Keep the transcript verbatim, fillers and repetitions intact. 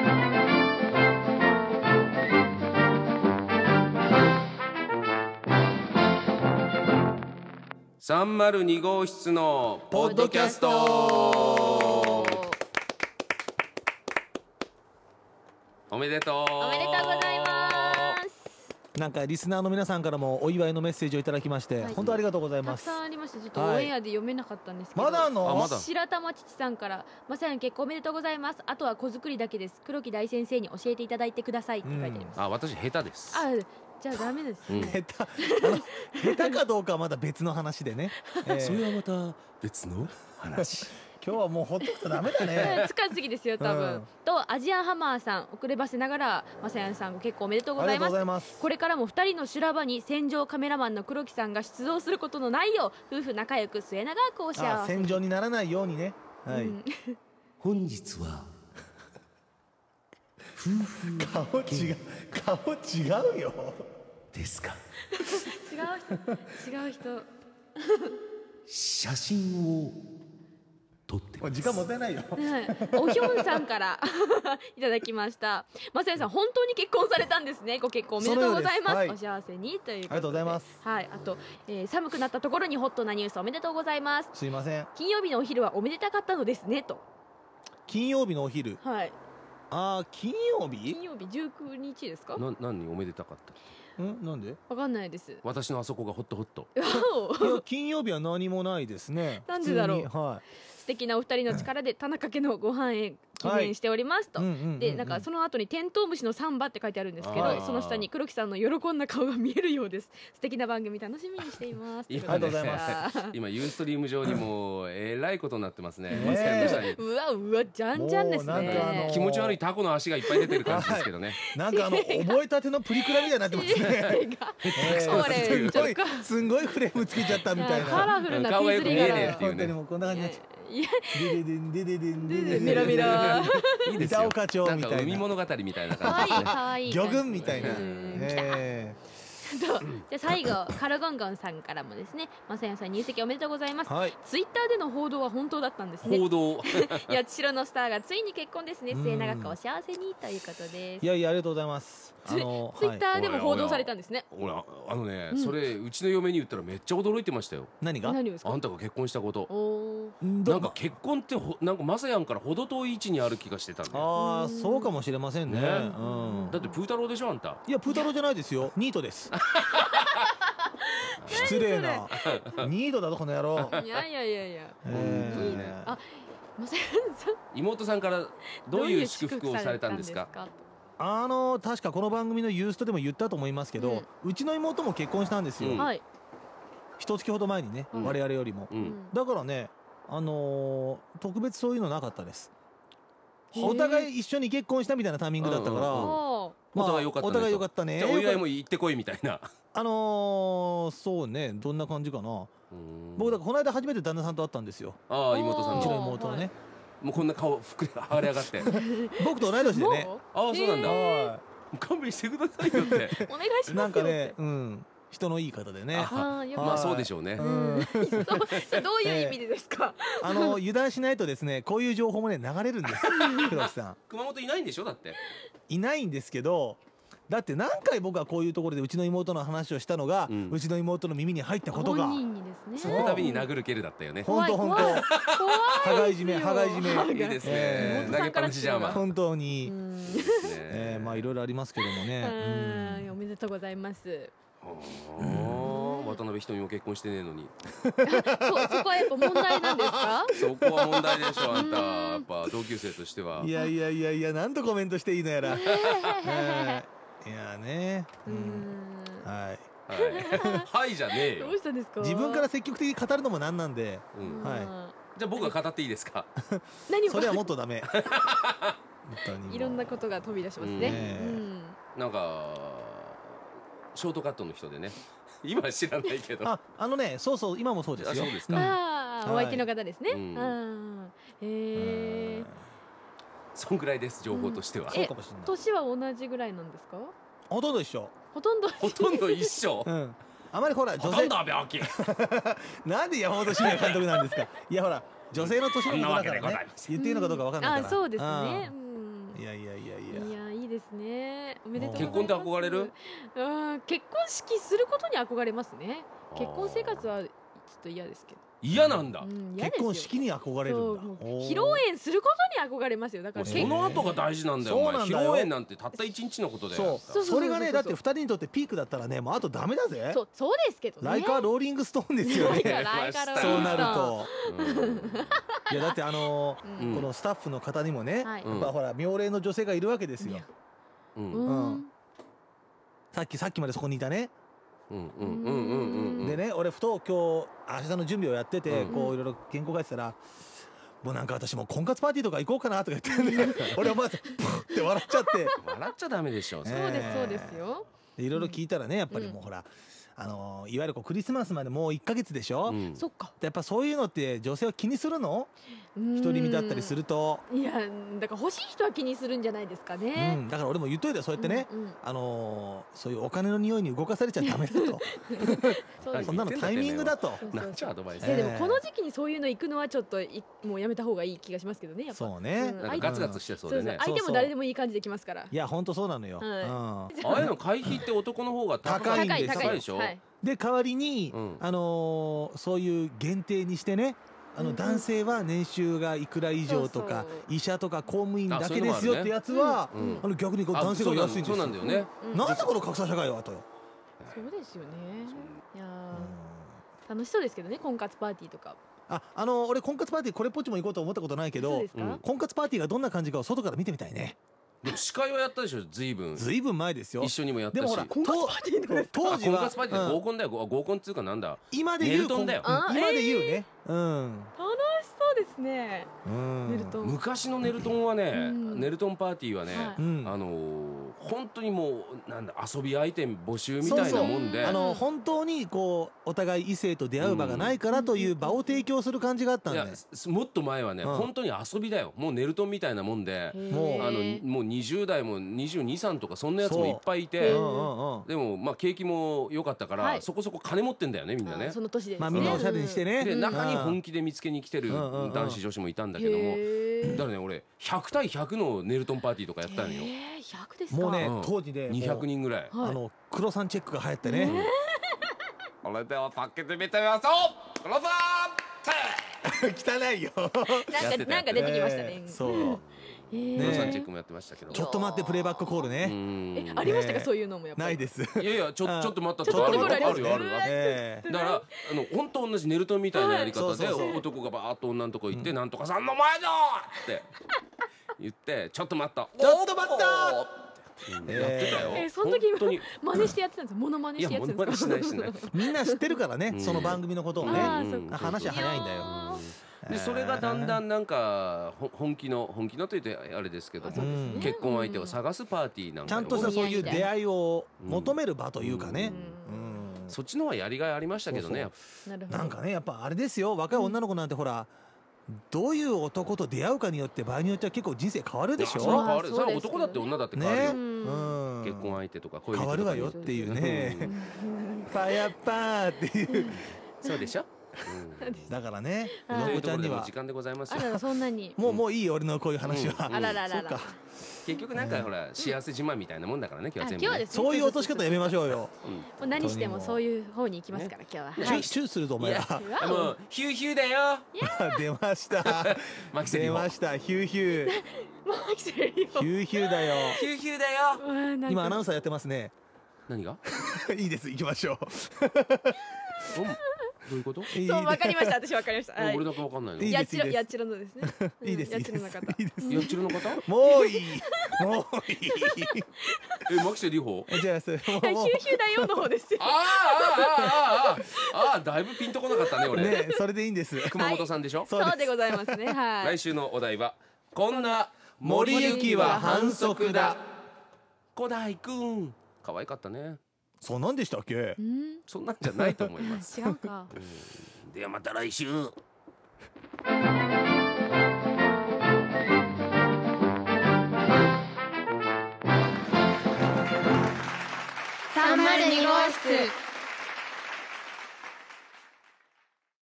さんまるに号室のポッドキャスト。おめでとう。 おめでとうございます。 なんかリスナーの皆さんからもお祝いのメッセージをいただきまして、はい、本当ありがとうございます。 たくさんありました。ちょっとオンエアで読めなかったんですけど、 はい、まだあんの？ あ、まだ。 白玉父さんから、まさやん結婚おめでとうございます。あとは子作りだけです。黒木大先生に教えていただいてくださいって書いてあります。 うん、あ、私下手です。 あ、じゃあダメですね。 うん、下手、あの下手かどうかはまだ別の話でね。 えー、それはまた別の話。 今日はもうほっとくとダメだね。 使いすぎですよ多分、うん、とアジアンハマーさん、遅ればせながらまさやんさんご結婚おめでとうございます。ありがとうございます。これからもふたりの修羅場に戦場カメラマンの黒木さんが出動することのないよう、夫婦仲良く末永くお幸せ。 戦場にならないようにね。はい、うん、 本日は夫婦顔違う顔違うよですか。 違う人違う人写真を撮ってます。 時間もったいないよ、 はい、おひょんさんからいただきました。まさやさん本当に結婚されたんですね。ご結婚おめでとうございます。はい、お幸せにということで。ありがとうございます。はい、あと、えー、寒くなったところにホットなニュースおめでとうございます。 すいません、 金曜日のお昼はおめでたかったのですねと。 金曜日のお昼、 はい、 ああ金曜日金曜日じゅうくにちですか。 な何おめでたかった。 んなんでわかんないです。 私のあそこがホットホット。 いや金曜日は何もないですね。 なんでだろう。 はい、 素敵なお二人の力で田中家のご飯へ記念しておりますと。でなんかその後にテントウムシのサンバって書いてあるんですけど、その下に黒木さんの喜んだ顔が見えるようです。素敵な番組楽しみにしています。 ありがとうございます。今ユーストリーム上にもえらいことになってますね。 うわうわじゃんじゃんですね。 気持ち悪いタコの足がいっぱい出てる感じですけどね。 なんかあの覚えたてのプリクラみたいになってますね。すごいすごいフレームつけちゃったみたいな。 カラフルな顔がよく見えねえっていうね。 もうこんな感じになっちゃう。 いやデデデンデデデンデデデンミラミラいいですよ。 板岡町みたいな。 なんか海物語みたいな感じですね。 かわいい。 魚群みたいな。 じゃあ最後カルゴンゴンさんからもですね、まさやさん入籍おめでとうございます。はい、ツイッターでの報道は本当だったんですね。 報道八代のスターがついに結婚ですね。末永くお幸せにということです。 いやいやありがとうございます。 あのツイッターでも報道されたんですね。 ほらあのね、うん、それうちの嫁に言ったらめっちゃ驚いてましたよ。 何が？ 何ですか？ あんたが結婚したこと。なんか結婚ってほなんかまさやんから程遠い位置にある気がしてたんで。 ああそうかもしれませんね。ね、 うん、だってプー太郎でしょあんた。 いやプー太郎じゃないですよ。ニートです。失礼な。ニートだぞこの野郎。 いやいやいやいや。あ、まさやさん。 妹さんからどういう祝福をされたんですか？ あの確かこの番組のユーストでも言ったと思いますけど、うん、うちの妹も結婚したんですよ。はい。一月ほど前にね、うん、我々よりも、うん、だからね、あのー、特別そういうのなかったです。お互い一緒に結婚したみたいなタイミングだったから、 お互い良かったね。 お互い良かったね。 じゃあお祝いも行ってこいみたいな。 あのー、そうね、どんな感じかな。僕だからこの間初めて旦那さんと会ったんですよ。 ああ妹さんの。 うちの妹はね。 もうこんな顔膨れ上がり上がって僕と同い年でね。 ああそうなんだ。勘弁してくださいよってお願いしますよ。 なんかね、うん人のいい方でね。 まあそうでしょうね。 どういう意味でですか？ あの油断しないとですね、こういう情報もね流れるんです。黒木さん。 熊本いないんでしょだって。 いないんですけど。だって何回僕はこういうところでうちの妹の話をしたのが、うん、うちの妹の耳に入ったことが、 その度に殴る蹴るだったよね。 本当本当。羽交い締め羽交い締め。 いいですね。投げっぱなしじゃん。 本当に。ええまあいろいろありますけどもね。 おめでとうございます。 渡辺瞳も結婚してねえのに。 そこはやっぱ問題なんですか？ そこは問題でしょあんた。やっぱ同級生としては。 いやいやいやいや何とコメントしていいのやら。いやね、うん、はいはいじゃねえよ。 どうしたんですか？ 自分から積極的に語るのもなんなんで、はい。 じゃあ僕が語っていいですか？ 何それはもっとダメ。 いろんなことが飛び出しますね。 なんかショートカットの人でね、今は知らないけど。 あ、あのね、そうそう今もそうですよ。 そうですか。 ああ、お相手の方ですね。へえ。 そんぐらいです情報としては。 そうかもしれない。 年は同じぐらいなんですか？ ほとんど一緒。 ほとんどほとんど一緒。 うん。あまりほら女性。ほとんどは病気。 なんで山本慎也監督なんですか。いやほら女性の年のことだからね。言っていいのかどうかわかんないから。 あ、そうですね。 いやいやいやいですね。おめでとうございます。 結婚って憧れる？ うん、結婚式することに憧れますね。結婚生活はちょっと嫌ですけど。 嫌なんだ、 うん、嫌ですよ。 結婚式に憧れるんだ。 披露宴することに憧れますよ。だからその後が大事なんだよ。お前披露宴なんてたった一日のことで。 そう、それがね、だってふたりにとってピークだったらね、もうあとダメだぜ。 そう、そうですけどね。 ライカーローリングストーンですよね。 ライカーローリングストーン。 そうなると、いやだってあのこのスタッフの方にもね、やっぱほら妙齢の女性がいるわけですよ。うん。さっきさっきまでそこにいたね。でね、俺ふと今日明日の準備をやってて、こういろいろ原稿書いてたら、もうなんか私もう婚活パーティーとか行こうかなとか言ってね、俺はまずプッって笑っちゃって。 笑っちゃダメでしょ。 そうですそうですよ。 いろいろ聞いたらね、やっぱりもうほら、あのいわゆるこうクリスマスまでもういっかげつでしょ。 そっか。 やっぱそういうのって女性は気にするの？独り身だったりすると。 いや、だから欲しい人は気にするんじゃないですかね。 うん、だから俺も言っといて、そうやってね、あのそういうお金の匂いに動かされちゃダメだと。そんなのタイミングだと。 なんちゃアドバイス。 でもこの時期にそういうの行くのはちょっともうやめた方がいい気がしますけどね。 そうね。 ガツガツしてそうでね。 相手も誰でもいい感じできますから。 いや本当そうなのよ。 ああいうの会費って男の方が高いんです。 高いでしょ。 で代わりにあのそういう限定にしてね。あの男性は年収がいくら以上とか医者とか公務員だけですよってやつはあの逆に男性が安いんですよ。 そうなんだよね。 なんでこの格差社会はと。 そうですよね。いや楽しそうですけどね、婚活パーティーとか。 あ、あの俺婚活パーティーこれっぽっちも行こうと思ったことないけど、婚活パーティーがどんな感じかを外から見てみたいね。 でも司会はやったでしょ、ずいぶん。 ずいぶん前ですよ。 一緒にもやったし。 でもほら、 婚活パーティーの当時は婚活パーティー合コンだよ。合コンっつうかなんだ。 今で言う婚だよ。 今で言うね。うん。 楽しそうですね。ネルトン。 昔のネルトンはね、ネルトンパーティーはね、あの本当にもうなんだ遊び相手募集みたいなもんで、 あの本当にこうお互い異性と出会う場がないからという場を提供する感じがあったんで。 もっと前はね、本当に遊びだよ。もうネルトンみたいなもんで、もうあのもうにじゅう代もにじゅうに、さんとかそんなやつもいっぱいいて、でもまあ景気も良かったからそこそこ金持ってんだよね、みんなね。 その年で。 まあみんなおしゃれにしてね。 で中に本気で見つけに来てる男子女子もいたんだけども、だからね俺ひゃく対ひゃくのネルトンパーティーとかやったのよ。 ひゃくですか。 もうね当時でにひゃくにんぐらい。 あの黒さんチェックが流行ってね。 それでは開けてみてみましょう。黒さん。 汚いよ。 なんかなんか出てきましたね。 そう。 黒さんチェックもやってましたけど。 ちょっと待ってプレイバックコールね。 え、ありましたかそういうのもやっぱり。 ないです。 いやいやちょちょっと待った。ちょっと待ってあるよあるよ。だからあの本当同じネルトンみたいなやり方で男がバーッと女のとこ行ってなんとかさんの前だって言ってちょっと待った。 ちょっと待った。 やってたよ。 え、その時真似してやってたんです。モノマネしてやってたんですか。 いやモノマネしないしない。 みんな知ってるからね、その番組のことをね。話は早いんだよ。 でそれがだんだんなんか本気の本気のと言ってあれですけど、結婚相手を探すパーティーなんかちゃんとしたそういう出会いを求める場というかね。 そっちの方がやりがいありましたけどね。 なんかねやっぱあれですよ、若い女の子なんてほら。どういう男と出会うかによって場合によっては結構人生変わるでしょ。 それは変わる。それは男だって女だって変わるよ。結婚相手とか恋人とか変わるわよっていうね。ファイアパーっていう。 そうでしょ。 だからね、 のこちゃんには時間でございますよ。 そんなに。 もうもういい俺のこういう話は。 あらららら。 結局なんかほら幸せ自慢みたいなもんだからね今日は全部ね。 そういう落とし方やめましょうよ。 もう何してもそういう方に行きますから今日は。 チューするぞお前は。 もうヒューヒューだよ。 出ました。出ましたヒューヒュー。ヒューヒューだよ。 ヒューヒューだよ。 今アナウンサーやってますね。 何が？ いいです行きましょう。 どういうこと？ そうわかりました。私わかりました。 俺だけわかんないの。 やっちろやっちろのですね。 いいです。 やっちろの方。 やっちろの方？ もういい。もういい。 え牧瀬里穂？ じゃあそれもう。 ヒューヒューだよの方ですよ。 ああああああだいぶピンとこなかったね俺。 ねそれでいいんです。 熊本さんでしょ？ そうでございますね。はい。 来週のお題はこんな森行は反則だ。古代くん可愛かったね。 そんなんでしたっけ？ そんなんじゃないと思います。 違うか。 ではまた来週。 さんまるに号室。